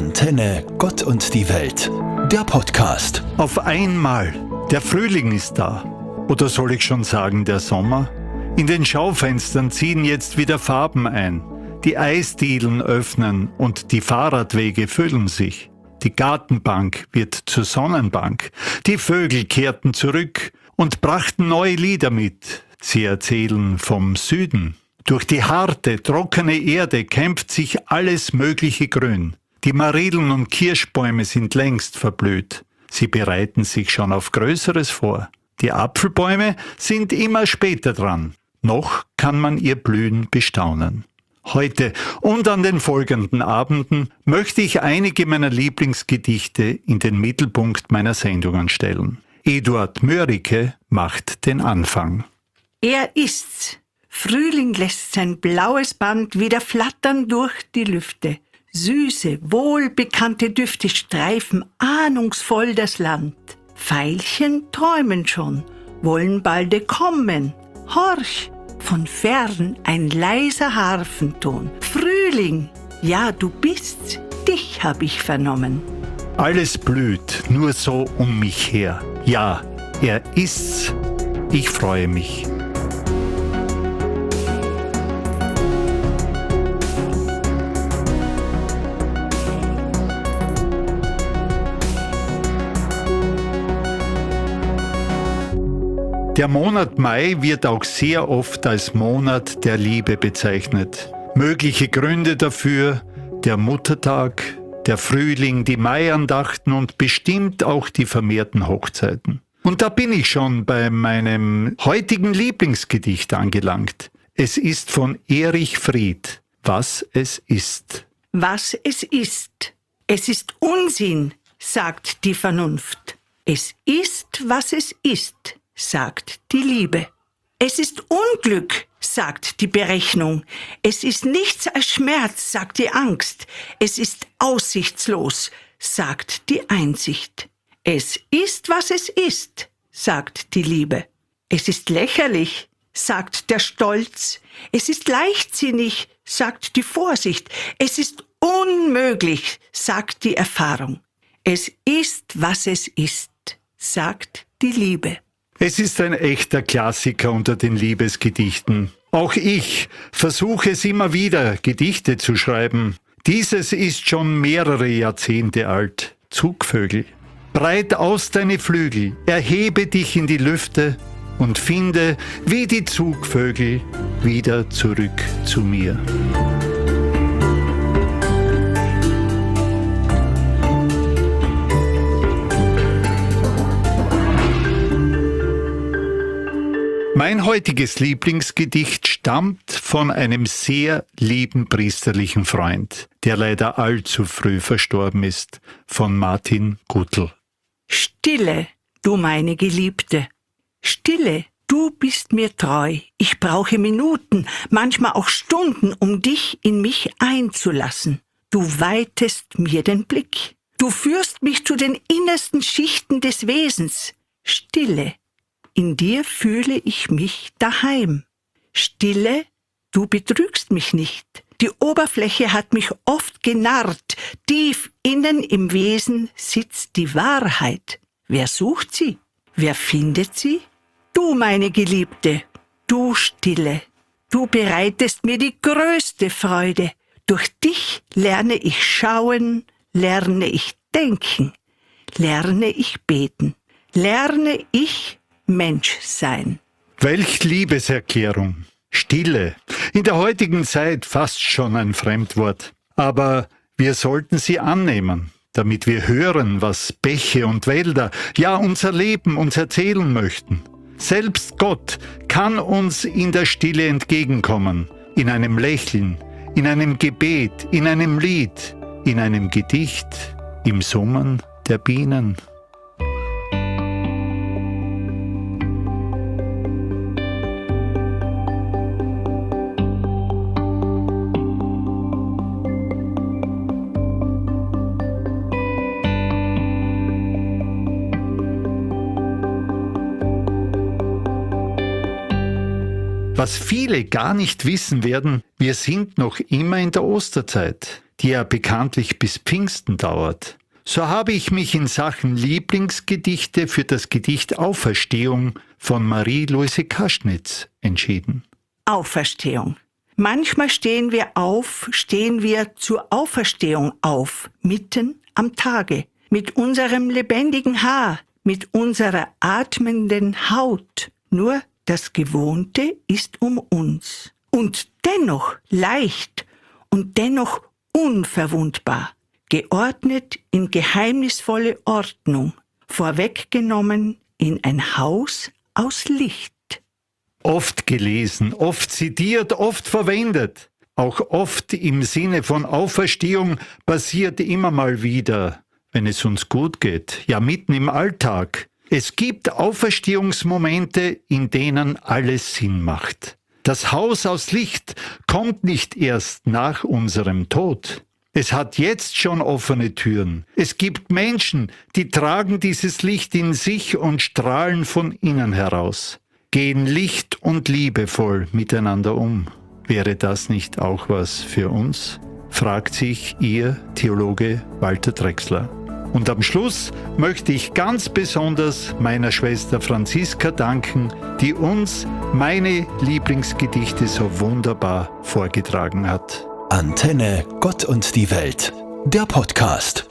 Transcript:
Antenne Gott und die Welt, der Podcast. Auf einmal, der Frühling ist da. Oder soll ich schon sagen, der Sommer? In den Schaufenstern ziehen jetzt wieder Farben ein. Die Eisdielen öffnen und die Fahrradwege füllen sich. Die Gartenbank wird zur Sonnenbank. Die Vögel kehrten zurück und brachten neue Lieder mit. Sie erzählen vom Süden. Durch die harte, trockene Erde kämpft sich alles mögliche Grün. Die Marillen und Kirschbäume sind längst verblüht. Sie bereiten sich schon auf Größeres vor. Die Apfelbäume sind immer später dran. Noch kann man ihr Blühen bestaunen. Heute und an den folgenden Abenden möchte ich einige meiner Lieblingsgedichte in den Mittelpunkt meiner Sendungen stellen. Eduard Mörike macht den Anfang. Er ist's. Frühling lässt sein blaues Band wieder flattern durch die Lüfte. Süße, wohlbekannte Düfte streifen ahnungsvoll das Land. Veilchen träumen schon, wollen balde kommen. Horch, von fern ein leiser Harfenton. Frühling, ja du bist's, dich hab ich vernommen. Alles blüht nur so um mich her. Ja, er ist's. Ich freue mich. Der Monat Mai wird auch sehr oft als Monat der Liebe bezeichnet. Mögliche Gründe dafür: der Muttertag, der Frühling, die Maiandachten und bestimmt auch die vermehrten Hochzeiten. Und da bin ich schon bei meinem heutigen Lieblingsgedicht angelangt. Es ist von Erich Fried, Was es ist. Was es ist. Es ist Unsinn, sagt die Vernunft. Es ist, was es ist, sagt die Liebe. Es ist Unglück, sagt die Berechnung. Es ist nichts als Schmerz, sagt die Angst. Es ist aussichtslos, sagt die Einsicht. Es ist, was es ist, sagt die Liebe. Es ist lächerlich, sagt der Stolz. Es ist leichtsinnig, sagt die Vorsicht. Es ist unmöglich, sagt die Erfahrung. Es ist, was es ist, sagt die Liebe. Es ist ein echter Klassiker unter den Liebesgedichten. Auch ich versuche es immer wieder, Gedichte zu schreiben. Dieses ist schon mehrere Jahrzehnte alt. Zugvögel. Breit aus deine Flügel, erhebe dich in die Lüfte und finde, wie die Zugvögel, wieder zurück zu mir. Mein heutiges Lieblingsgedicht stammt von einem sehr lieben priesterlichen Freund, der leider allzu früh verstorben ist, von Martin Gutl. Stille, du meine Geliebte. Stille, du bist mir treu. Ich brauche Minuten, manchmal auch Stunden, um dich in mich einzulassen. Du weitest mir den Blick. Du führst mich zu den innersten Schichten des Wesens. Stille, in dir fühle ich mich daheim. Stille, du betrügst mich nicht. Die Oberfläche hat mich oft genarrt. Tief innen im Wesen sitzt die Wahrheit. Wer sucht sie? Wer findet sie? Du, meine Geliebte, du Stille. Du bereitest mir die größte Freude. Durch dich lerne ich schauen, lerne ich denken, lerne ich beten, lerne ich Mensch sein. Welch Liebeserklärung! Stille. In der heutigen Zeit fast schon ein Fremdwort. Aber wir sollten sie annehmen, damit wir hören, was Bäche und Wälder, ja unser Leben uns erzählen möchten. Selbst Gott kann uns in der Stille entgegenkommen, in einem Lächeln, in einem Gebet, in einem Lied, in einem Gedicht, im Summen der Bienen. Was viele gar nicht wissen werden, wir sind noch immer in der Osterzeit. die ja bekanntlich bis Pfingsten dauert, so habe ich mich in Sachen Lieblingsgedichte für das Gedicht Auferstehung von Marie-Louise Kaschnitz entschieden. Auferstehung. Manchmal stehen wir zur Auferstehung auf, mitten am Tage, mit unserem lebendigen Haar, mit unserer atmenden Haut. Nur das Gewohnte ist um uns. Und dennoch leicht und dennoch unverwundbar, geordnet in geheimnisvolle Ordnung, vorweggenommen in ein Haus aus Licht. Oft gelesen, oft zitiert, oft verwendet. Auch oft im Sinne von Auferstehung passiert immer mal wieder, wenn es uns gut geht, ja mitten im Alltag. Es gibt Auferstehungsmomente, in denen alles Sinn macht. Das Haus aus Licht kommt nicht erst nach unserem Tod. Es hat jetzt schon offene Türen. Es gibt Menschen, die tragen dieses Licht in sich und strahlen von innen heraus. Gehen licht- und liebevoll miteinander um. Wäre das nicht auch was für uns? Fragt sich Ihr Theologe Walter Drechsler. Und am Schluss möchte ich ganz besonders meiner Schwester Franziska danken, die uns meine Lieblingsgedichte so wunderbar vorgetragen hat. Antenne Gott und die Welt, der Podcast.